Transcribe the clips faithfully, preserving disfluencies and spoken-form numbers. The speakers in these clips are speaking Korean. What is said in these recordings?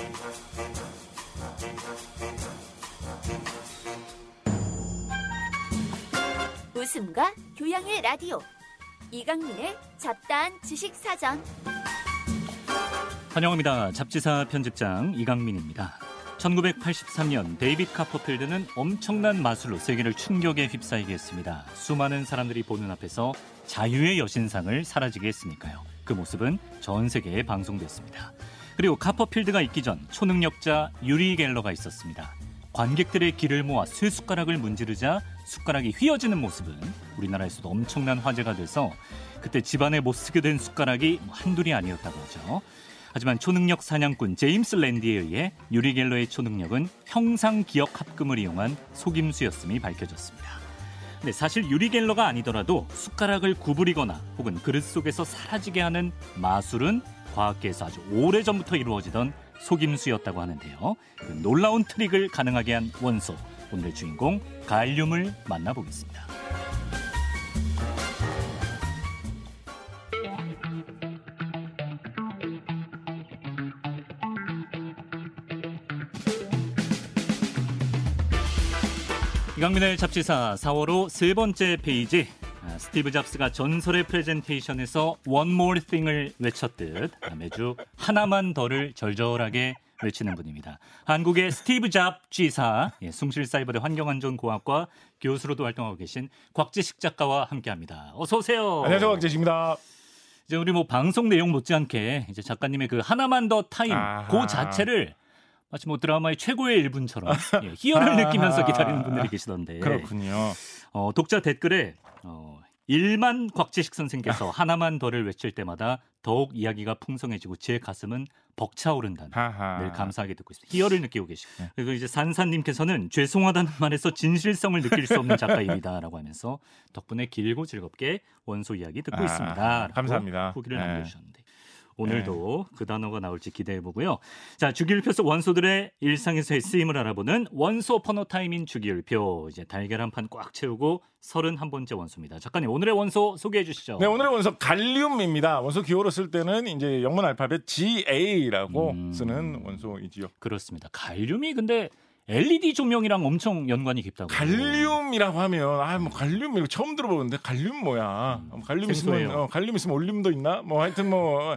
웃음과 교양의 라디오 이강민의 잡다한 지식사전. 환영합니다. 잡지사 편집장 이강민입니다. 천구백팔십삼 년 데이빗 카퍼필드는 엄청난 마술로 세계를 충격에 휩싸이게 했습니다. 수많은 사람들이 보는 앞에서 자유의 여신상을 사라지게 했으니까요. 그 모습은 전 세계에 방송됐습니다. 그리고 카퍼필드가 있기 전 초능력자 유리 갤러가 있었습니다. 관객들의 기를 모아 쇠 숟가락을 문지르자 숟가락이 휘어지는 모습은 우리나라에서도 엄청난 화제가 돼서 그때 집안에 못 쓰게 된 숟가락이 한둘이 아니었다고 하죠. 하지만 초능력 사냥꾼 제임스 랜디에 의해 유리 갤러의 초능력은 형상 기억 합금을 이용한 속임수였음이 밝혀졌습니다. 근데 사실 유리 갤러가 아니더라도 숟가락을 구부리거나 혹은 그릇 속에서 사라지게 하는 마술은 과학계에서 아주 오래전부터 이루어지던 속임수였다고 하는데요. 그 놀라운 트릭을 가능하게 한 원소, 오늘의 주인공 갈륨을 만나보겠습니다. 이강민의 잡지사 사월호 세 번째 페이지. 스티브 잡스가 전설의 프레젠테이션에서 One More Thing을 외쳤듯 매주 하나만 더를 절절하게 외치는 분입니다. 한국의 스티브 잡지사, 예, 숭실사이버대 환경안전공학과 교수로도 활동하고 계신 곽재식 작가와 함께합니다. 어서 오세요. 안녕하세요, 곽재식입니다. 이제 우리 뭐 방송 내용 못지않게 이제 작가님의 그 하나만 더 타임, 아하. 그 자체를 마치 뭐 드라마의 최고의 일 분처럼 예, 희열을 느끼면서 기다리는 분들이 계시던데. 그렇군요. 어, 독자 댓글에 어, 일만 곽재식 선생께서 하나만 더를 외칠 때마다 더욱 이야기가 풍성해지고 제 가슴은 벅차오른다는 늘 감사하게 듣고 있습니다. 희열을 느끼고 계시고. 네. 그리고 이제 산산님께서는 죄송하다는 말에서 진실성을 느낄 수 없는 작가입니다라고 하면서 덕분에 길고 즐겁게 원소 이야기 듣고 아, 있습니다. 감사합니다. 후기를 네. 남겨주셨는데. 오늘도 네. 그 단어가 나올지 기대해보고요. 자, 주기율표 속 원소들의 일상에서의 쓰임을 알아보는 원소 퍼노타임인 주기율표. 이제 달걀 한 판 꽉 채우고 서른한 번째 원소입니다. 작가님, 오늘의 원소 소개해 주시죠. 네, 오늘의 원소 갈륨입니다. 원소 기호로 쓸 때는 이제 영문 알파벳 지에이라고 음... 쓰는 원소이지요. 그렇습니다. 갈륨이 근데 엘이디 조명이랑 엄청 연관이 깊다고. 갈륨이라고 하면 아 뭐 갈륨 이거 처음 들어보는데 갈륨 뭐야? 음, 갈륨 있으면 어, 갈륨 있으면 올림도 있나? 뭐 하여튼 뭐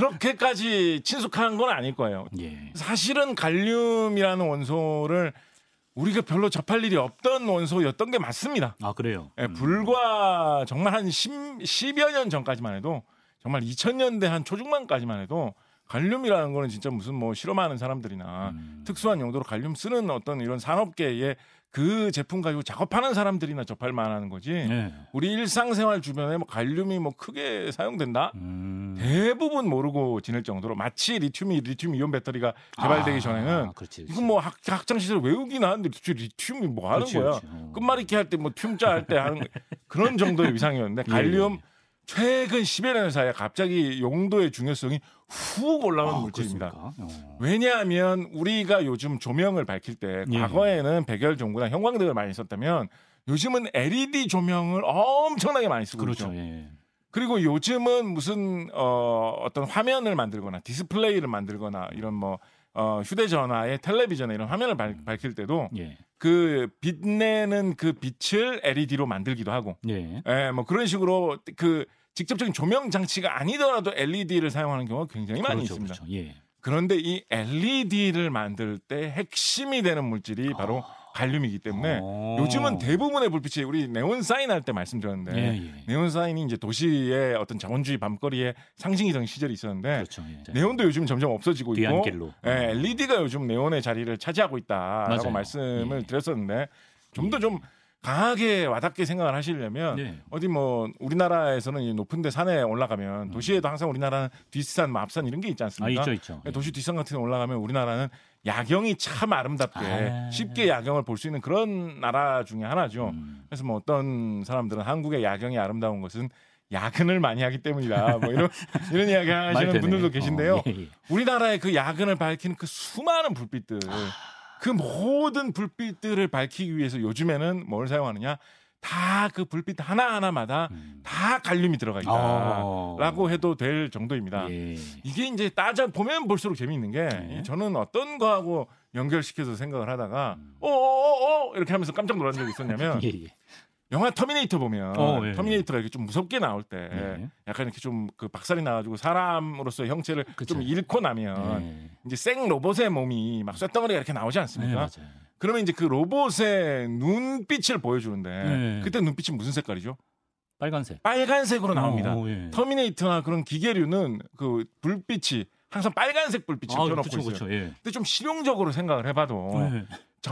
그렇게까지 친숙한 건 아닐 거예요. 예. 사실은 갈륨이라는 원소를 우리가 별로 접할 일이 없던 원소였던 게 맞습니다. 아 그래요? 예, 불과 정말 한 십여 년 전까지만 해도 정말 이천 년대 한 초중반까지만 해도 갈륨이라는 거는 진짜 무슨 뭐 실험하는 사람들이나 음. 특수한 용도로 갈륨 쓰는 어떤 이런 산업계에 그 제품 가지고 작업하는 사람들이나 접할 만한 거지. 네. 우리 일상생활 주변에 뭐 갈륨이 뭐 크게 사용된다? 음. 대부분 모르고 지낼 정도로 마치 리튬이 리튬 이온 배터리가 개발되기 아, 전에는 그렇지, 그렇지. 이건 뭐 학, 학창 시절 외우긴 하는데 리튬이 뭐 하는 그렇지, 거야. 그렇지. 끝말잇기 할 때 뭐 튠자 할 때 하는 그런 정도의 위상이었는데 갈륨 예, 예. 최근 십여 년 사이에 갑자기 용도의 중요성이 훅 올라오는 아, 물질입니다. 어. 왜냐하면 우리가 요즘 조명을 밝힐 때 예. 과거에는 백열 전구나 형광등을 많이 썼다면 요즘은 엘이디 조명을 엄청나게 많이 쓰고 그렇죠. 있죠. 예. 그리고 요즘은 무슨 어, 어떤 화면을 만들거나 디스플레이를 만들거나 이런 뭐 어, 휴대전화에 텔레비전에 이런 화면을 발, 밝힐 때도 예. 그 빛내는 그 빛을 엘이디로 만들기도 하고 예. 예, 뭐 그런 식으로 그 직접적인 조명 장치가 아니더라도 엘이디를 사용하는 경우가 굉장히 많이 그렇죠, 있습니다. 그렇죠. 예. 그런데 이 엘이디를 만들 때 핵심이 되는 물질이 바로 아. 갈륨이기 때문에 오. 요즘은 대부분의 불빛이 우리 네온 사인 할 때 말씀드렸는데 예, 예. 네온 사인이 이제 도시의 어떤 자본주의 밤거리의 상징이 된 시절이 있었는데 그렇죠, 예. 네온도 요즘 점점 없어지고 있고 예, 엘이디가 요즘 네온의 자리를 차지하고 있다라고 맞아요. 말씀을 예. 드렸었는데 좀 더 좀 예. 강하게 와닿게 생각을 하시려면 네. 어디 뭐 우리나라에서는 높은데 산에 올라가면 음. 도시에도 항상 우리나라는 뒷산, 뭐 앞산 이런 게 있지 않습니까? 아, 있죠, 있죠. 도시 뒷산 같은 데 올라가면 우리나라는 야경이 참 아름답게 아. 쉽게 야경을 볼 수 있는 그런 나라 중에 하나죠. 음. 그래서 뭐 어떤 사람들은 한국의 야경이 아름다운 것은 야근을 많이 하기 때문이다. 뭐 이런 이런 이야기 하시는 분들도 계신데요. 어, 예, 예. 우리나라의 그 야근을 밝히는 그 수많은 불빛들. 아. 그 모든 불빛들을 밝히기 위해서 요즘에는 뭘 사용하느냐? 다 그 불빛 하나하나마다 음. 다 갈륨이 들어가 있다라고 어. 해도 될 정도입니다. 예. 이게 이제 따져 보면 볼수록 재미있는 게 예. 저는 어떤 거하고 연결시켜서 생각을 하다가 음. 어어어 이렇게 하면서 깜짝 놀란 적이 있었냐면 예. 영화 터미네이터 보면 어, 예. 터미네이터가 이렇게 좀 무섭게 나올 때 예. 약간 이렇게 좀 그 박살이 나가지고 사람으로서의 형체를 그쵸. 좀 잃고 나면 예. 이제 생 로봇의 몸이 막 쇳덩어리가 이렇게 나오지 않습니까? 예, 그러면 이제 그 로봇의 눈빛을 보여주는데 예. 그때 눈빛이 무슨 색깔이죠? 빨간색. 빨간색으로 나옵니다. 어, 예. 터미네이터나 그런 기계류는 그 불빛이 항상 빨간색 불빛을 아, 켜놓고 그쵸, 있어요. 그쵸, 예. 근데 좀 실용적으로 생각을 해봐도 예.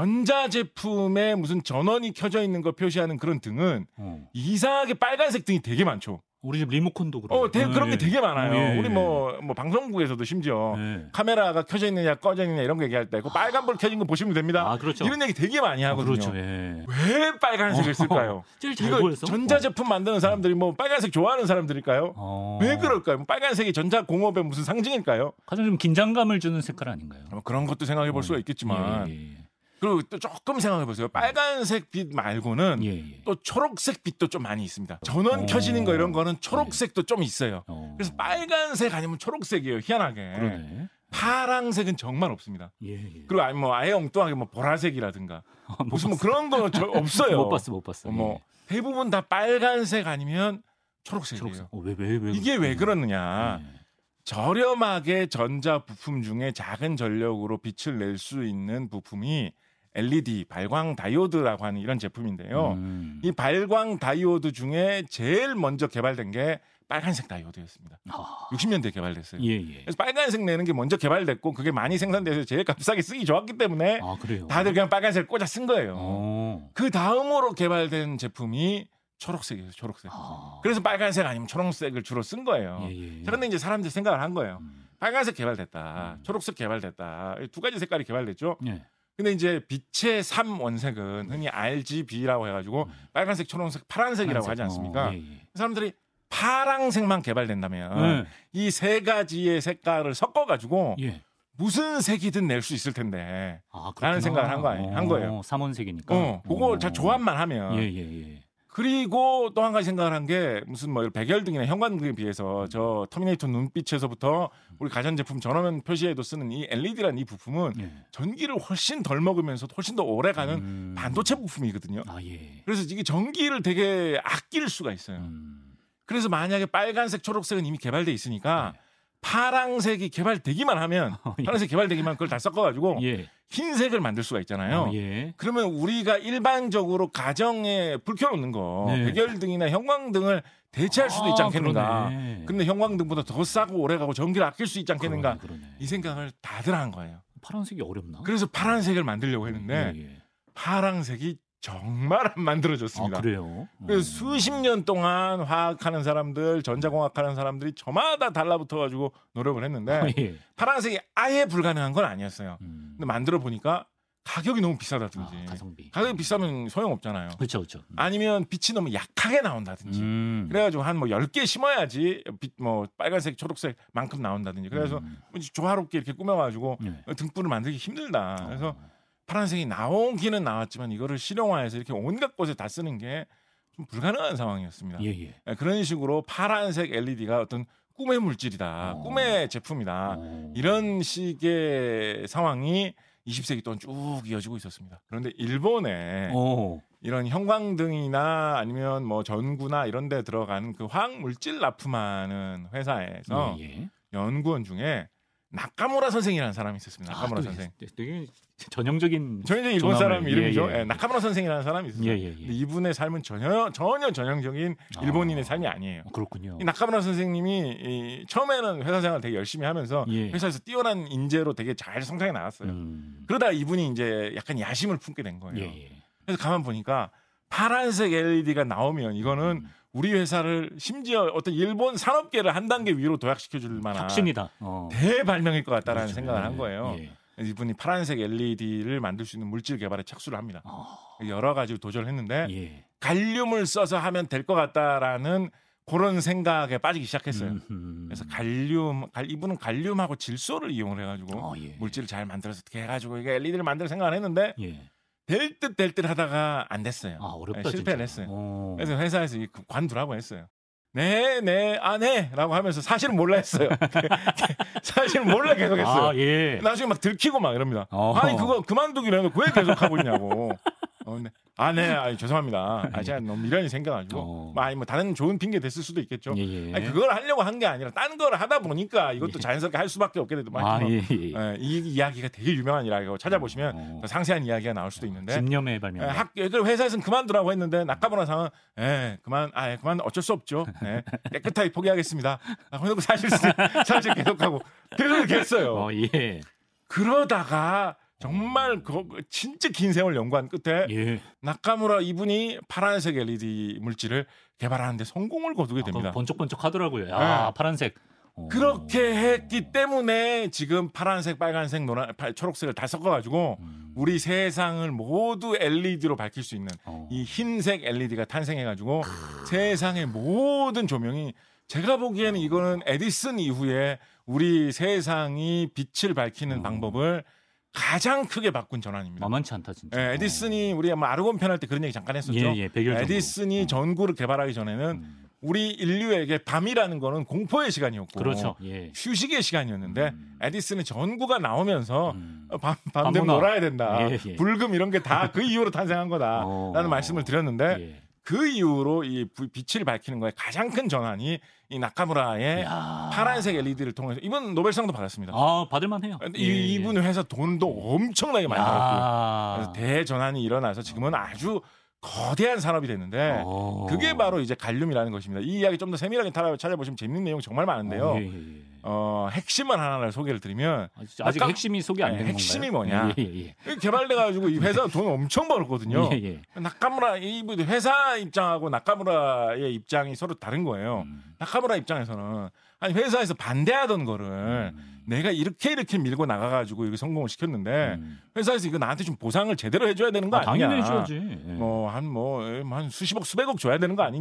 전자제품에 무슨 전원이 켜져 있는 걸 표시하는 그런 등은 어. 이상하게 빨간색 등이 되게 많죠. 우리 집 리모컨도 그래요. 어, 되게, 그런 게 되게 많아요. 예. 우리 뭐, 뭐 방송국에서도 심지어 예. 카메라가 켜져 있느냐 꺼져 있느냐 이런 거 얘기할 때 그 빨간불 켜진 거 보시면 됩니다. 아, 그렇죠. 이런 얘기 되게 많이 하거든요. 아, 그렇죠. 예. 왜 빨간색을 쓸까요? 제일 잘 이거 보였어? 전자제품 만드는 사람들이 뭐 빨간색 좋아하는 사람들일까요? 어. 왜 그럴까요? 빨간색이 전자공업의 무슨 상징일까요? 가장 좀 긴장감을 주는 색깔 아닌가요? 뭐 그런 것도 생각해 볼 어. 수가 있겠지만 예, 예. 그리고 또 조금 생각해 보세요. 빨간색 빛 말고는 예, 예. 또 초록색 빛도 좀 많이 있습니다. 전원 오. 켜지는 거 이런 거는 초록색도 예. 좀 있어요. 오. 그래서 빨간색 아니면 초록색이에요. 희한하게. 그러네. 파랑색은 정말 없습니다. 예, 예. 그리고 아니 뭐 아예 엉뚱하게 뭐 보라색이라든가 아, 무슨 뭐 그런 거 없어요. 못 봤어, 못 봤어. 뭐 예. 대부분 다 빨간색 아니면 초록색이에요. 초록색. 어, 왜, 왜, 왜, 이게 왜 그러느냐? 예. 저렴하게 전자 부품 중에 작은 전력으로 빛을 낼 수 있는 부품이 엘이디 발광 다이오드라고 하는 이런 제품인데요. 음. 이 발광 다이오드 중에 제일 먼저 개발된 게 빨간색 다이오드였습니다. 아. 육십 년대에 개발됐어요. 예, 예. 그래서 빨간색 내는 게 먼저 개발됐고 그게 많이 생산돼서 제일 값싸게 쓰기 좋았기 때문에 아, 다들 그냥 빨간색을 꽂아 쓴 거예요. 오. 그 다음으로 개발된 제품이 초록색이에요. 초록색. 아. 그래서 빨간색 아니면 초록색을 주로 쓴 거예요. 예, 예, 예. 그런데 이제 사람들이 생각을 한 거예요. 음. 빨간색 개발됐다. 음. 초록색 개발됐다. 두 가지 색깔이 개발됐죠. 예. 근데 이제 빛의 삼 원색은 흔히 알지비라고 해가지고 음. 빨간색, 초록색, 파란색이라고 파란색. 하지 않습니까? 어, 예, 예. 사람들이 파랑색만 개발된다면 예. 이 세 가지의 색깔을 섞어가지고 예. 무슨 색이든 낼 수 있을 텐데 아, 라는 생각을 한, 거, 한 거예요. 삼원색이니까. 어, 그거 잘 조합만 하면. 예, 예, 예. 그리고 또 한 가지 생각을 한 게 무슨 뭐 백열등이나 형광등에 비해서 저 터미네이터 눈빛에서부터 우리 가전제품 전원 표시에도 쓰는 이 엘이디라는 이 부품은 예. 전기를 훨씬 덜 먹으면서 훨씬 더 오래 가는 음. 반도체 부품이거든요. 아, 예. 그래서 이게 전기를 되게 아낄 수가 있어요. 음. 그래서 만약에 빨간색, 초록색은 이미 개발돼 있으니까 예. 파랑색이 개발되기만 하면 어, 예. 파란색 개발되기만 그걸 다 섞어가지고 예. 흰색을 만들 수가 있잖아요. 어, 예. 그러면 우리가 일반적으로 가정에 불 켜놓는 거 네. 백열등이나 형광등을 대체할 수도 아, 있지 않겠는가. 그러네. 근데 형광등보다 더 싸고 오래가고 전기를 아낄 수 있지 않겠는가. 그러네, 그러네. 이 생각을 다들 한 거예요. 파란색이 어렵나? 그래서 파란색을 만들려고 했는데 예, 예. 파란색이 정말 안 만들어졌습니다. 아, 그래요? 그래서 수십 년 동안 화학하는 사람들, 전자공학하는 사람들이 저마다 달라붙어가지고 노력을 했는데 아, 예. 파란색이 아예 불가능한 건 아니었어요. 음. 근데 만들어 보니까 가격이 너무 비싸다든지 아, 가성비. 가격이 비싸면 소용없잖아요. 그렇죠, 그렇죠. 아니면 빛이 너무 약하게 나온다든지 음. 그래가지고 한 뭐 열 개 심어야지 빛 뭐 빨간색, 초록색만큼 나온다든지 그래서 음. 조화롭게 이렇게 꾸며가지고 예. 등불을 만들기 힘들다. 그래서 어. 파란색이 나오기는 나왔지만 이거를 실용화해서 이렇게 온갖 곳에 다 쓰는 게 좀 불가능한 상황이었습니다. 예, 예. 그런 식으로 파란색 엘이디가 어떤 꿈의 물질이다. 오. 꿈의 제품이다. 오. 이런 식의 상황이 이십 세기 동안 쭉 이어지고 있었습니다. 그런데 일본에 오. 이런 형광등이나 아니면 뭐 전구나 이런 데 들어가는 그 화학 물질 납품하는 회사에서 예, 예. 연구원 중에 나카무라 선생이라는 사람이 있었습니다. 나카무라 아, 선생. 되게 전형적인 전형적인 일본 사람 이름이죠. 예, 예. 예, 나카무라 선생이라는 사람이 있었어요. 예, 예, 예. 이분의 삶은 전혀 전혀 전형적인 일본인의 아, 삶이 아니에요. 그렇군요. 이 나카무라 선생님이 이, 처음에는 회사 생활 되게 열심히 하면서 예. 회사에서 뛰어난 인재로 되게 잘 성장해 나왔어요. 음. 그러다 이분이 이제 약간 야심을 품게 된 거예요. 예, 예. 그래서 가만 보니까 파란색 엘이디가 나오면 이거는 음. 우리 회사를 심지어 어떤 일본 산업계를 한 단계 위로 도약시켜 줄 만한 혁신이다. 어. 대발명일 것 같다라는 그렇죠. 생각을 한 거예요. 예. 이분이 파란색 엘이디를 만들 수 있는 물질 개발에 착수를 합니다. 어. 여러 가지로 도전을 했는데 예. 갈륨을 써서 하면 될 것 같다라는 그런 생각에 빠지기 시작했어요. 음흠. 그래서 갈륨, 갈, 이분은 갈륨하고 질소를 이용을 해가지고 어, 예. 물질을 잘 만들어서 어떻게 해가지고 이게 엘이디를 만들 생각을 했는데 예. 될 듯 될 듯 하다가 안 됐어요. 아, 어렵다, 실패를 진짜. 했어요. 어. 그래서 회사에서 관두라고 했어요. 네, 네, 아, 네 라고 하면서 사실은 몰라 했어요. 사실은 몰라 계속 했어요. 아, 예. 나중에 막 들키고 막 이럽니다. 어. 아니 그거 그만두기로 해도 왜 계속 하고 있냐고. 어, 근데, 아, 네, 아니, 죄송합니다. 아, 제가 너무 미련이 생겨가지고. 어. 뭐, 아니, 뭐, 다른 좋은 핑계 됐을 수도 있겠죠. 예, 예. 아니, 그걸 하려고 한 게 아니라, 딴 걸 하다 보니까 이것도 예. 자연스럽게 할 수밖에 없게 되도 아, 예, 예. 예, 이 이야기가 되게 유명한 이야기고 찾아보시면 어. 더 상세한 이야기가 나올 수도 있는데. 집념의 발명. 예, 학, 회사에서는 그만두라고 했는데, 나카무라 상은, 예, 그만, 아, 예, 그만 어쩔 수 없죠. 예, 깨끗하게 포기하겠습니다. 아, 그리고 사실, 사실 계속하고, 계속 이렇게 했어요. 어, 예. 그러다가, 정말 그 진짜 긴 세월 연구한 끝에 예. 나카무라 이분이 파란색 엘이디 물질을 개발하는데 성공을 거두게 됩니다. 아, 번쩍번쩍 하더라고요. 아, 네. 파란색. 어. 그렇게 했기 때문에 지금 파란색, 빨간색, 노란, 초록색을 다 섞어가지고 음. 우리 세상을 모두 엘이디로 밝힐 수 있는 어. 이 흰색 엘이디가 탄생해가지고 세상의 모든 조명이 제가 보기에는 이거는 에디슨 이후에 우리 세상이 빛을 밝히는 어. 방법을 가장 크게 바꾼 전환입니다. 만만치 않다 진짜. 예, 에디슨이 우리 아마 아르곤 편 할 때 그런 얘기 잠깐 했었죠. 예, 예, 백열 전구. 에디슨이 어. 전구를 개발하기 전에는 음. 우리 인류에게 밤이라는 거는 공포의 시간이었고 그렇죠. 예. 휴식의 시간이었는데 음. 에디슨은 전구가 나오면서 음. 밤, 밤 되면 밤문화. 놀아야 된다. 예, 예. 불금 이런 게 다 그 이후로 탄생한 거다라는 어. 말씀을 드렸는데 예. 그 이후로 이 불- 빛을 밝히는 거에 가장 큰 전환이 이 나카무라의 야. 파란색 엘이디를 통해서 이번 노벨상도 받았습니다. 아, 받을만해요. 근데 예, 이, 예. 이분 회사 돈도 엄청나게 많이 벌었고요. 야. 그래서 대전환이 일어나서 지금은 아주 거대한 산업이 됐는데 어. 그게 바로 이제 갈륨이라는 것입니다. 이 이야기 좀 더 세밀하게 찾아보시면 재밌는 내용 정말 많은데요. 어, 예, 예, 예. 어, 핵심만 하나를 소개를 드리면 아, 진짜 아직 아까- 핵심이 소개 안 네, 된 핵심이 건가요? 뭐냐? 예, 예, 예. 개발돼가지고 이 회사 돈 엄청 벌었거든요. 예, 예. 나카무라 이 회사 입장하고 나카무라의 입장이 서로 다른 거예요. 음. 나카무라 입장에서는 아니 회사에서 반대하던 거를 음. 내가 이렇게 이렇게 밀고 나가가지고 이거 성공을 시켰는데 음. 회사에서 이거 나한테 좀 보상을 제대로 해줘야 되는 거 아, 아니냐? 당연히 해줘야지. 예. 뭐 한 뭐 한 수십억 수백억 줘야 되는 거 예,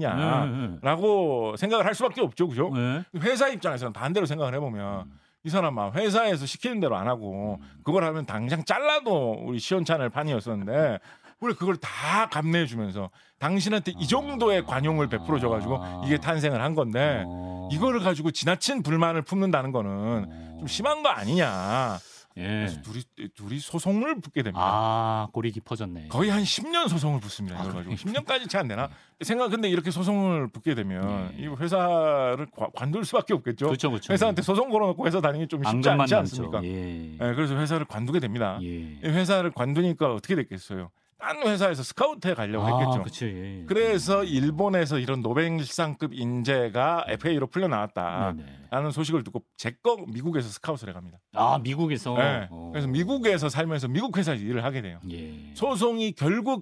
아니냐라고 예. 생각을 할 수밖에 없죠, 그죠? 예. 회사 입장에서는 반대로 생각을 해보면 음. 이 사람아 회사에서 시키는 대로 안 하고 그걸 하면 당장 잘라도 우리 시원찮을 판이었었는데 우리 그걸 다 감내해 주면서 당신한테 이 정도의 관용을 베풀어 줘가지고 이게 탄생을 한 건데 어. 이거를 가지고 지나친 불만을 품는다는 거는 어. 좀 심한 거 아니냐. 예. 그래서 둘이 둘이 소송을 붙게 됩니다. 아, 골이 깊어졌네. 거의 한 십 년 소송을 붙습니다. 이걸 가지고 십 년까지 채 안 되나? 생각 근데 이렇게 소송을 붙게 되면 네. 이 회사를 과- 관둘 수밖에 없겠죠. 그렇죠, 그렇죠. 회사한테 소송 걸어놓고 회사 다니기 좀 쉽지 앙금만 않지 남죠. 않습니까? 예. 네, 그래서 회사를 관두게 됩니다. 예. 이 회사를 관두니까 어떻게 됐겠어요? 딴 회사에서 스카우트해 가려고 아, 했겠죠. 그치. 예. 그래서 일본에서 이런 노벨상급 인재가 에프에이로 풀려 나왔다. 네네. 라는 소식을 듣고 제거 미국에서 스카우트를 해갑니다. 아, 미국에서. 네. 어. 그래서 미국에서 살면서 미국 회사에서 일을 하게 돼요. 예. 소송이 결국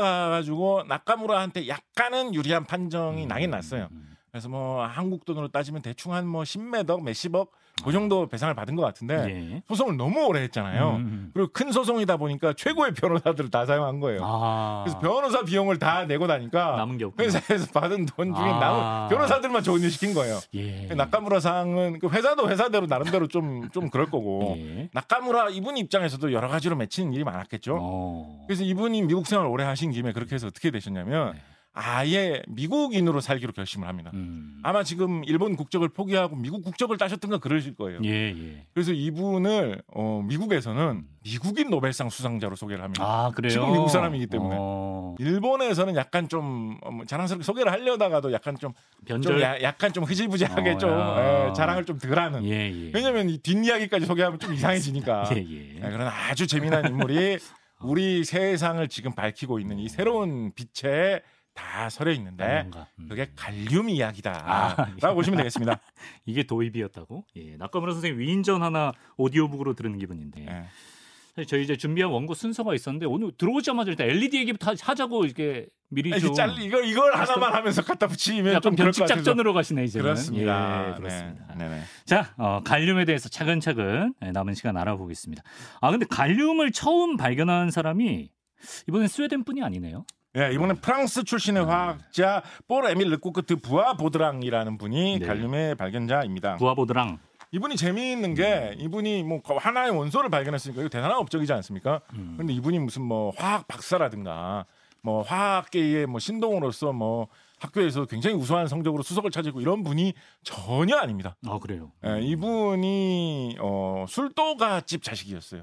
끝나가지고 나카무라한테 약간은 유리한 판정이 음, 나긴 났어요. 음, 그래서 뭐 한국 돈으로 따지면 대충 한 뭐 십몇억, 몇십억 그 정도 배상을 받은 것 같은데 예. 소송을 너무 오래 했잖아요. 음. 그리고 큰 소송이다 보니까 최고의 변호사들을 다 사용한 거예요. 아. 그래서 변호사 비용을 다 내고 나니까 남은 게 없구나. 회사에서 받은 돈 중에 아. 남은 변호사들만 좋은 일 시킨 거예요. 예. 나카무라 상은 그 회사도 회사대로 나름대로 좀 좀 그럴 거고 예. 나카무라 이분 입장에서도 여러 가지로 맺히는 일이 많았겠죠. 어. 그래서 이분이 미국 생활 오래 하신 김에 그렇게 해서 어떻게 되셨냐면 네. 아예 미국인으로 살기로 결심을 합니다. 음. 아마 지금 일본 국적을 포기하고 미국 국적을 따셨던가 그러실 거예요. 예, 예. 그래서 이분을 어, 미국에서는 미국인 노벨상 수상자로 소개를 합니다. 아, 그래요. 지금 미국 사람이기 때문에. 어. 일본에서는 약간 좀 어, 뭐 자랑스럽게 소개를 하려다가도 약간 좀, 변절. 좀 야, 약간 좀 흐지부지하게 어, 좀 야. 에, 자랑을 좀 덜하는. 예, 예. 왜냐면 이 뒷이야기까지 소개하면 좀 이상해지니까. 예, 예. 네, 그런 아주 재미난 인물이 우리 세상을 지금 밝히고 있는 이 새로운 빛에 다 서려 있는데 뭔가, 음. 그게 갈륨 이야기다라고 아, 보시면 되겠습니다. 이게 도입이었다고? 예. 나카무라 선생님 위인전 하나 오디오북으로 들은 기분인데. 네. 사실 저희 이제 준비한 원고 순서가 있었는데 오늘 들어오자마자 일단 엘이디 얘기부터 하자고 이렇게 미리 이게 좀 짤 이걸 이걸 하나만 하면서 갖다 붙이면 약간 좀 그럴 것 변칙 같아서. 작전으로 가시네 이제. 그렇습니다. 예, 그렇습니다. 네. 네네. 자, 어, 갈륨에 대해서 차근차근 남은 시간 알아보겠습니다. 아, 근데 갈륨을 처음 발견한 사람이 이번엔 스웨덴뿐이 아니네요. 예, 이번엔 프랑스 출신의 화학자 폴 에밀 르코크 드 부아 보드랑이라는 분이 네. 갈륨의 발견자입니다. 부아보드랑. 이분이 재미있는 게 이분이 뭐 하나의 원소를 발견했으니까 이거 대단한 업적이지 않습니까? 음. 그런데 이분이 무슨 뭐 화학 박사라든가 뭐 화학계의 뭐 신동으로서 뭐 학교에서 굉장히 우수한 성적으로 수석을 차지고 이런 분이 전혀 아닙니다. 아 그래요? 예, 이분이 어, 술도가 집 자식이었어요.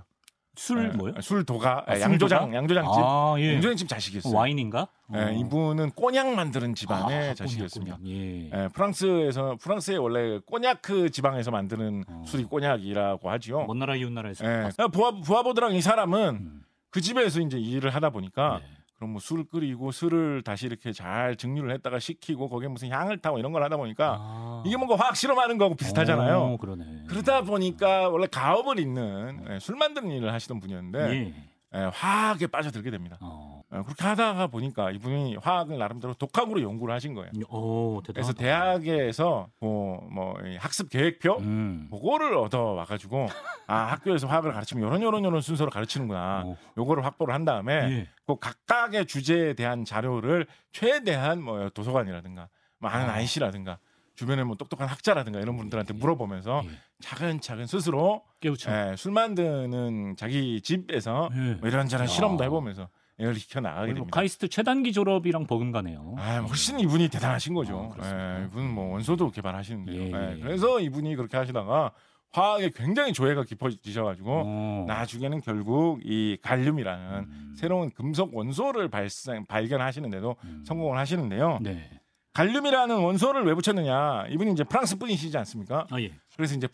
술 예, 뭐요? 술도가 아, 예, 양조장 양조장 집 아, 예. 양조장 집 자식이었어요. 와인인가? 예, 어. 이분은 꼬냑 만드는 집안의 아, 자식이었습니다. 꼬냑, 예. 예, 프랑스에서 프랑스의 원래 꼬냑 지방에서 만드는 어. 술이 꼬냑이라고 하지요. 먼 나라 이웃 나라에서. 예, 부하 부하보드랑 이 사람은 음. 그 집에서 이제 일을 하다 보니까. 네. 그럼 뭐 술 끓이고 술을 다시 이렇게 잘 증류를 했다가 식히고 거기에 무슨 향을 타고 이런 걸 하다 보니까 아. 이게 뭔가 화학 실험하는 거하고 비슷하잖아요. 오, 그러네. 그러다 보니까 원래 가업을 잇는 예, 술 만드는 일을 하시던 분이었는데 예. 예, 화학에 빠져들게 됩니다. 어. 예, 그렇게 하다가 보니까 이분이 화학을 나름대로 독학으로 연구를 하신 거예요. 오, 대단하다. 그래서 대학에서 뭐, 뭐 학습 계획표 음. 그거를 얻어 와가지고 아 학교에서 화학을 가르치면 요런 요런 요런 순서로 가르치는구나. 오. 요거를 확보를 한 다음에 예. 그 각각의 주제에 대한 자료를 최대한 뭐 도서관이라든가 뭐 아는 아. 아이씨라든가 주변에 뭐 똑똑한 학자라든가 이런 분들한테 물어보면서 예. 차근차근 스스로 깨우쳐. 예, 술 만드는 자기 집에서 예. 뭐 이런저런 야. 실험도 해보면서 애를 익혀 나가게 뭐 됩니다. 카이스트 최단기 졸업이랑 버금가네요. 아, 훨씬 이분이 대단하신 거죠. 아, 그렇습니다. 예, 이분은 뭐 원소도 개발하시는데요. 예, 예, 예. 그래서 이분이 그렇게 하시다가 화학에 굉장히 조예가 깊어지셔가지고 오. 나중에는 결국 이 갈륨이라는 음. 새로운 금속 원소를 발생, 발견하시는데도 음. 성공을 하시는데요. 네. 갈륨이라는 원소를 왜 붙였느냐? 이분이 이제 프랑스 분이시지 않습니까? 아 예. 그래서 이제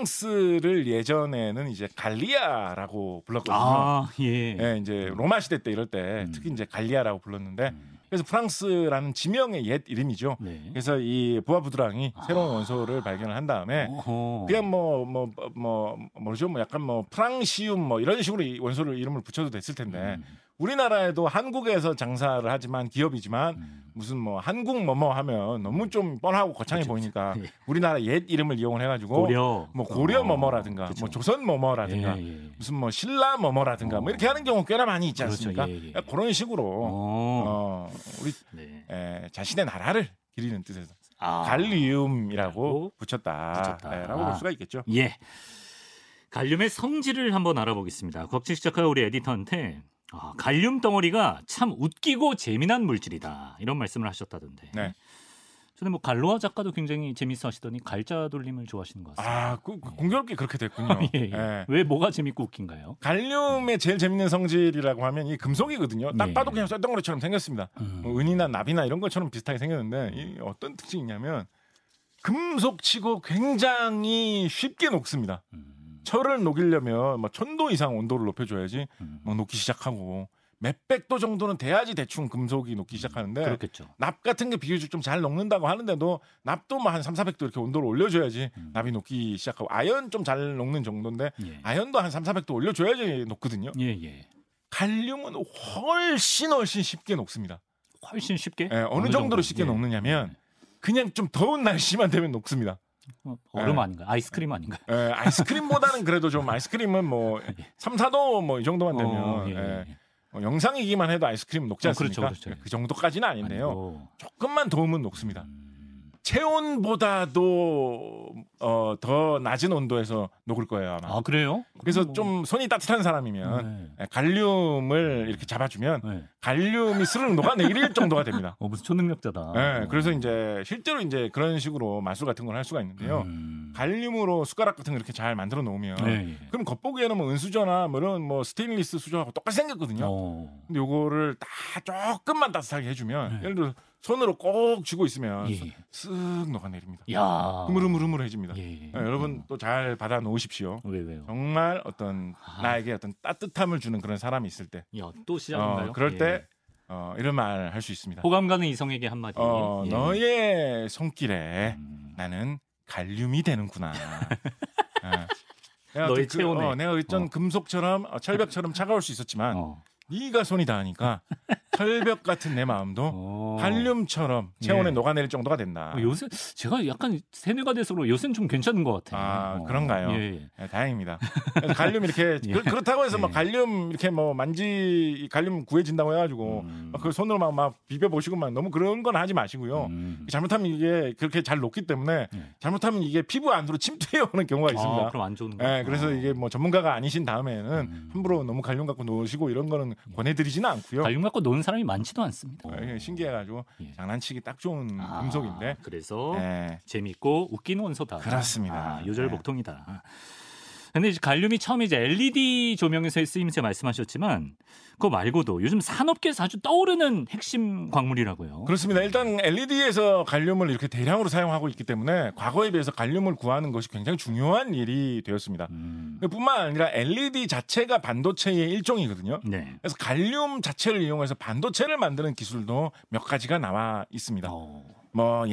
프랑스를 예전에는 이제 갈리아라고 불렀거든요. 아 예. 예, 이제 로마 시대 때 이럴 때 음. 특히 이제 갈리아라고 불렀는데 음. 그래서 프랑스라는 지명의 옛 이름이죠. 네. 그래서 이 부하부드랑이 아. 새로운 원소를 발견을 한 다음에 어허. 그냥 뭐 뭐 뭐 뭐죠? 뭐 약간 뭐 프랑시움 뭐 이런 식으로 이 원소를 이름을 붙여도 됐을 텐데 음. 우리나라에도 한국에서 장사를 하지만 기업이지만 음. 무슨 뭐 한국 뭐뭐 하면 너무 좀 뻔하고 거창해 그쵸, 보이니까 그쵸. 예. 우리나라 옛 이름을 이용을 해가지고 고려. 뭐 고려 어. 뭐뭐라든가 그쵸. 뭐 조선 뭐뭐라든가 예, 예. 무슨 뭐 신라 뭐뭐라든가 어. 뭐 이렇게 하는 경우 꽤나 많이 있지 그렇죠. 않습니까? 예, 예. 그런 식으로 어. 어, 우리 네. 에, 자신의 나라를 기리는 뜻에서 아. 갈리움이라고 라고 붙였다. 붙였다. 네, 라고 볼 수가 있겠죠. 예. 갈륨의 성질을 한번 알아보겠습니다. 곽지식 작가가 우리 에디터한테 아, 갈륨 덩어리가 참 웃기고 재미난 물질이다. 이런 말씀을 하셨다던데. 네. 저는 뭐 갈로아 작가도 굉장히 재밌어 하시더니 갈자 돌림을 좋아하시는 것 같습니다. 아, 그, 그 공교롭게 그렇게 됐군요. 예, 예. 예. 왜 뭐가 재밌고 웃긴가요? 갈륨의 제일 재밌는 성질이라고 하면 이 금속이거든요. 딱 예. 봐도 그냥 쇠덩어리처럼 생겼습니다. 음. 뭐 은이나 납이나 이런 것처럼 비슷하게 생겼는데 이 어떤 특징이 있냐면 금속치고 굉장히 쉽게 녹습니다. 음. 철을 녹이려면 뭐 천도 이상 온도를 높여줘야지 음. 막 녹기 시작하고 몇백 도 정도는 돼야지 대충 금속이 녹기 시작하는데 그렇겠죠. 납 같은 게 비교적 좀 잘 녹는다고 하는데도 납도 뭐 한 삼사백 도 이렇게 온도를 올려줘야지 음. 납이 녹기 시작하고 아연 좀 잘 녹는 정도인데 예. 아연도 한 삼사백 도 올려줘야지 녹거든요. 예, 예. 갈륨은 훨씬 훨씬 쉽게 녹습니다. 훨씬 쉽게? 예, 어느, 정도로 쉽게 예. 녹느냐면 그냥 좀 더운 날씨만 되면 녹습니다. 어, 얼음 예. 아닌가요? 아이스크림 아닌가요? 예, 아이스크림보다는 그래도 좀 아이스크림은 뭐 삼, 사 도 뭐 이 정도만 되면 어, 예, 예. 예. 어, 영상이기만 해도 아이스크림 녹지 어, 않습니까? 그렇죠, 그렇죠. 그 정도까지는 아닌데요. 아니고. 조금만 더우면 녹습니다. 음. 체온보다도 어, 더 낮은 온도에서 녹을 거예요 아마. 아 그래요? 그래서 뭐. 좀 손이 따뜻한 사람이면 네. 갈륨을 이렇게 잡아주면 네. 갈륨이 스르륵 녹아내릴 정도가 됩니다. 어 무슨 초능력자다. 네, 그래서 이제 실제로 이제 그런 식으로 마술 같은 걸 할 수가 있는데요. 음. 갈륨으로 숟가락 같은 거 이렇게 잘 만들어 놓으면 네, 예. 그럼 겉보기에는 뭐 은수저나 뭐 이런 뭐 스테인리스 수저하고 똑같이 생겼거든요. 어. 근데 요거를 딱 조금만 따뜻하게 해주면 네. 예를 들어 손으로 꼭 쥐고 있으면 예. 쓱 녹아내립니다. 야. 흐물흐물흐물해집니다. 예. 네, 여러분 또 잘 받아 놓으십시오. 왜 왜요? 정말 어떤 아. 나에게 어떤 따뜻함을 주는 그런 사람이 있을 때, 야, 또 시작인가요? 어, 그럴 예. 때 어, 이런 말 할 수 있습니다. 호감 가는 이성에게 한마디. 어, 예. 너의 손길에 음. 나는 갈륨이 되는구나. 어. 내가 너의 어떤 그, 체온에. 어, 내가 어떤 어. 금속처럼 어, 철벽처럼 차가울 수 있었지만 어. 네가 손이 닿으니까 철벽 같은 내 마음도 오. 갈륨처럼 체온에 예. 녹아내릴 정도가 된다. 어, 요새 제가 약간 세뇌가 돼서 그런 요새는 좀 괜찮은 것 같아요. 아 어. 그런가요? 예. 네, 다행입니다. 그래서 갈륨 이렇게 예. 그, 그렇다고 해서 예. 막 갈륨 이렇게 뭐 만지 갈륨 구해진다고 해가지고 음. 막 그 손으로 막, 막 비벼 보시고만 너무 그런 건 하지 마시고요. 음. 잘못하면 이게 그렇게 잘 녹기 때문에 예. 잘못하면 이게 피부 안으로 침투해 오는 경우가 있습니다. 아, 그럼 안 좋은 거. 네, 그래서 이게 뭐 전문가가 아니신 다음에는 음. 함부로 너무 갈륨 갖고 노시고 이런 거는 권해드리지는 않고요. 갈륨 갖고 노는 사람이 많지도 않습니다. 네, 신기해가지고 예. 장난치기 딱 좋은 아, 금속인데. 그래서 네. 재밌고 웃기는 원소다. 그렇습니다. 아, 요절복통이다. 근데 이제 갈륨이 처음에 이제 엘이디 조명에서의 쓰임새 말씀하셨지만 그거 말고도 요즘 산업계에서 아주 떠오르는 핵심 광물이라고요. 그렇습니다. 일단 엘이디에서 갈륨을 이렇게 대량으로 사용하고 있기 때문에 과거에 비해서 갈륨을 구하는 것이 굉장히 중요한 일이 되었습니다. 음. 뿐만 아니라 엘이디 자체가 반도체의 일종이거든요. 네. 그래서 갈륨 자체를 이용해서 반도체를 만드는 기술도 몇 가지가 나와 있습니다. 어. 뭐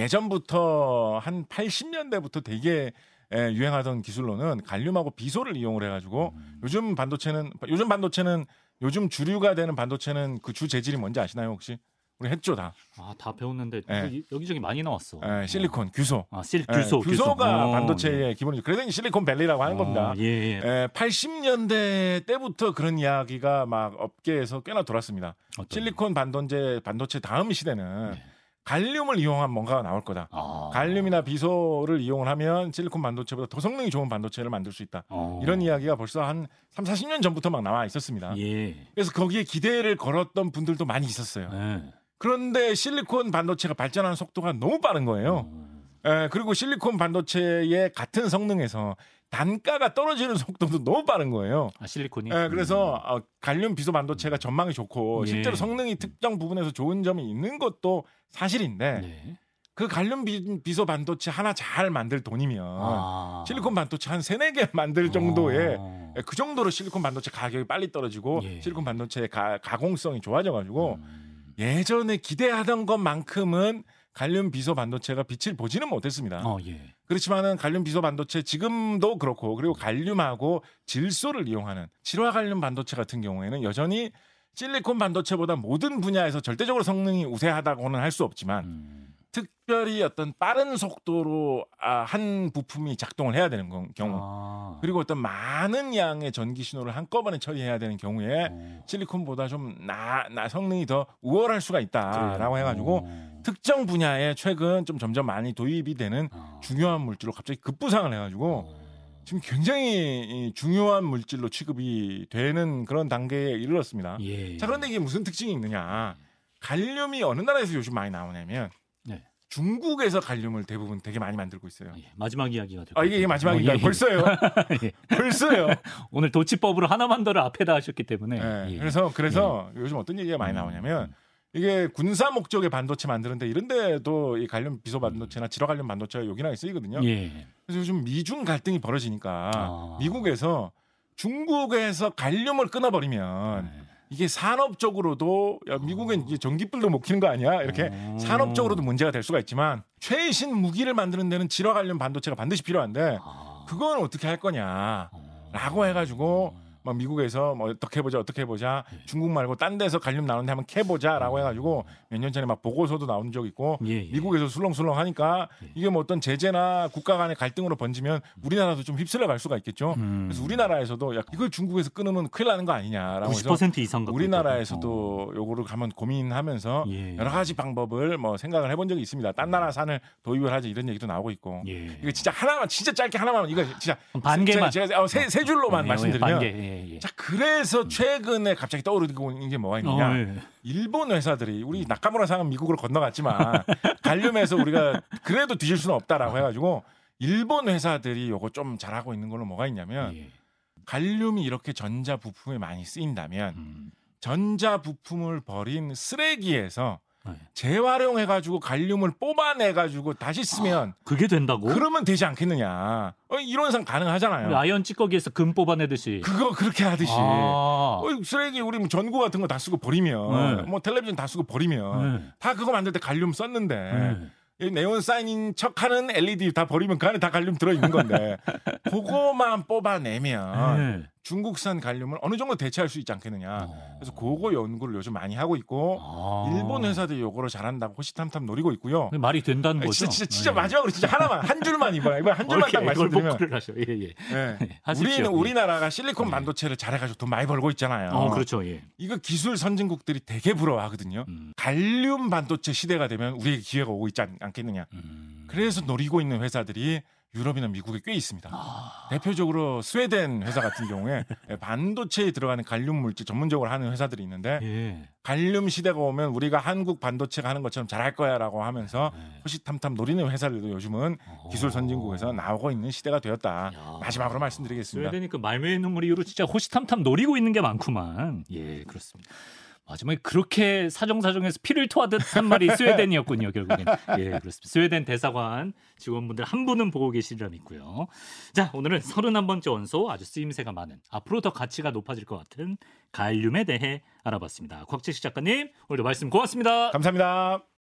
예전부터 한 팔십 년대부터 되게 예, 유행하던 기술로는 갈륨하고 비소를 이용을 해가지고 음. 요즘 반도체는 요즘 반도체는 요즘 주류가 되는 반도체는 그 주 재질이 뭔지 아시나요 혹시? 우리 했죠 다. 아, 다 배웠는데 예. 여기, 여기저기 많이 나왔어. 예, 실리콘, 규소. 아, 실 예, 규소, 규소가 규소. 반도체의 어, 기본이죠. 그래서 이제 실리콘밸리라고 하는 어, 겁니다. 예, 예. 예, 팔십 년대 때부터 그런 이야기가 막 업계에서 꽤나 돌았습니다. 어떤- 실리콘 반도체 반도체 다음 시대는 네. 갈륨을 이용한 뭔가가 나올 거다. 아. 갈륨이나 비소를 이용을 하면 실리콘 반도체보다 더 성능이 좋은 반도체를 만들 수 있다. 어. 이런 이야기가 벌써 한 삼, 사십 년 전부터 막 나와 있었습니다. 예. 그래서 거기에 기대를 걸었던 분들도 많이 있었어요. 예. 그런데 실리콘 반도체가 발전하는 속도가 너무 빠른 거예요. 어. 예, 그리고 실리콘 반도체의 같은 성능에서 단가가 떨어지는 속도도 너무 빠른 거예요. 아, 실리콘이. 예, 그래서 어, 갈륨 비소 반도체가 전망이 좋고 예. 실제로 성능이 특정 부분에서 좋은 점이 있는 것도 사실인데 네. 그 갈륨 비, 비소 반도체 하나 잘 만들 돈이면 아. 실리콘 반도체 한 세네 개 만들 정도의 어. 그 정도로 실리콘 반도체 가격이 빨리 떨어지고 예. 실리콘 반도체의 가, 가공성이 좋아져가지고 음. 예전에 기대하던 것만큼은 갈륨 비소 반도체가 빛을 보지는 못했습니다. 어, 예. 그렇지만은 갈륨 비소 반도체 지금도 그렇고 그리고 갈륨하고 질소를 이용하는 칠화 갈륨 반도체 같은 경우에는 여전히 실리콘 반도체보다 모든 분야에서 절대적으로 성능이 우세하다고는 할 수 없지만 음. 특별히 어떤 빠른 속도로 아, 한 부품이 작동을 해야 되는 경우 아. 그리고 어떤 많은 양의 전기 신호를 한꺼번에 처리해야 되는 경우에 어. 실리콘보다 좀 나, 나 성능이 더 우월할 수가 있다라고 그래요. 해가지고 어. 특정 분야에 최근 좀 점점 많이 도입이 되는 아. 중요한 물질로 갑자기 급부상을 해가지고 어. 지금 굉장히 이 중요한 물질로 취급이 되는 그런 단계에 이르렀습니다. 예. 자, 그런데 이게 무슨 특징이 있느냐? 갈륨이 어느 나라에서 요즘 많이 나오냐면 네. 중국에서 갈륨을 대부분 되게 많이 만들고 있어요. 예. 마지막 이야기가 될 아, 이게, 이게 마지막인가요? 어, 예, 예. 벌써요? 예. 벌써요? 오늘 도치법으로 하나만 더를 앞에다 하셨기 때문에. 네, 예. 그래서 그래서 요즘 어떤 얘기가 많이 나오냐면 음. 이게 군사 목적의 반도체 만드는데 이런데도 이 갈륨 비소 반도체나 질화 갈륨 반도체가 요긴하게 쓰이거든요. 예. 그래서 요즘 미중 갈등이 벌어지니까 아. 미국에서 중국에서 갈륨을 끊어버리면 네. 이게 산업적으로도 야, 미국은 이제 전기불도 못 켜는 거 아니야? 이렇게 어. 산업적으로도 문제가 될 수가 있지만 최신 무기를 만드는 데는 질화 갈륨 반도체가 반드시 필요한데 아. 그건 어떻게 할 거냐라고 해가지고 막 미국에서 뭐 어떻게 해보자 어떻게 해보자 예. 중국 말고 딴 데서 갈륨 나오는데 한번 캐보자라고 해가지고 몇 년 전에 막 보고서도 나온 적 있고 예, 예. 미국에서 술렁술렁 하니까 예. 이게 뭐 어떤 제재나 국가 간의 갈등으로 번지면 우리나라도 좀 휩쓸려 갈 수가 있겠죠. 음. 그래서 우리나라에서도 야, 이걸 중국에서 끊으면 큰일 나는 거 아니냐라고 구십 해서 퍼센트 이상 갖고 우리나라에서도 요거를 한번 고민하면서 예. 여러 가지 방법을 뭐 생각을 해본 적이 있습니다. 딴 나라 산을 도입을 하지 이런 얘기도 나오고 있고 예. 이거 진짜 하나만 진짜 짧게 하나만 이거 진짜 반 개만. 제가, 제가 어, 세, 세 줄로만 예, 말씀드리면 반 개. 예, 예. 자 그래서 최근에 갑자기 떠오르고 있는 게 뭐가 있느냐 어, 예. 일본 회사들이 우리 나카무라상은 미국으로 건너갔지만 갈륨에서 우리가 그래도 뒤질 수는 없다라고 해가지고 일본 회사들이 요거 좀 잘하고 있는 걸로 뭐가 있냐면 예. 갈륨이 이렇게 전자 부품에 많이 쓰인다면 음. 전자 부품을 버린 쓰레기에서 네. 재활용해가지고 갈륨을 뽑아내가지고 다시 쓰면 그게 된다고? 그러면 되지 않겠느냐? 어, 이론상 가능하잖아요. 아이언 찌꺼기에서 금 뽑아내듯이. 그거 그렇게 하듯이 아. 어, 쓰레기 우리 뭐 전구 같은 거 다 쓰고 버리면 네. 뭐 텔레비전 다 쓰고 버리면 네. 다 그거 만들 때 갈륨 썼는데 네. 이 네온 사인인 척하는 엘이디 다 버리면 그 안에 다 갈륨 들어 있는 건데 그거만 뽑아내면 네. 중국산 갈륨을 어느 정도 대체할 수 있지 않겠느냐. 어. 그래서 그거 연구를 요즘 많이 하고 있고 아. 일본 회사들이 요거를 잘한다고 호시탐탐 노리고 있고요. 말이 된다는 거죠. 진짜, 진짜, 진짜 네. 마지막으로 진짜 하나만 한 줄만 이번 이번 한 줄만 딱 말씀드리면 하셔. 예, 예. 네. 하십시오. 우리는 우리나라가 실리콘 네. 반도체를 잘해가지고 돈 많이 벌고 있잖아요. 어, 그렇죠. 예. 이거 기술 선진국들이 되게 부러워하거든요. 음. 갈륨 반도체 시대가 되면 우리에게 기회가 오고 있지 않, 않겠느냐. 음. 그래서 노리고 있는 회사들이 유럽이나 미국에 꽤 있습니다. 아. 대표적으로 스웨덴 회사 같은 경우에 반도체에 들어가는 갈륨 물질 전문적으로 하는 회사들이 있는데 예. 갈륨 시대가 오면 우리가 한국 반도체가 하는 것처럼 잘할 거야라고 하면서 네. 호시탐탐 노리는 회사들도 요즘은 기술 선진국에서 나오고 있는 시대가 되었다. 야. 마지막으로 말씀드리겠습니다. 스웨덴이 그 말매의 눈물 이후로 진짜 호시탐탐 노리고 있는 게 많구만. 예, 그렇습니다. 마지막에 그렇게 사정사정해서 피를 토하듯 한 말이 스웨덴이었군요, 결국엔. 예, 그렇습니다. 스웨덴 대사관 직원분들 한 분은 보고 계시리라 믿고요. 자, 오늘은 서른한 번째 원소 아주 쓰임새가 많은 앞으로 더 가치가 높아질 것 같은 갈륨에 대해 알아봤습니다. 곽재식 작가님, 오늘도 말씀 고맙습니다. 감사합니다.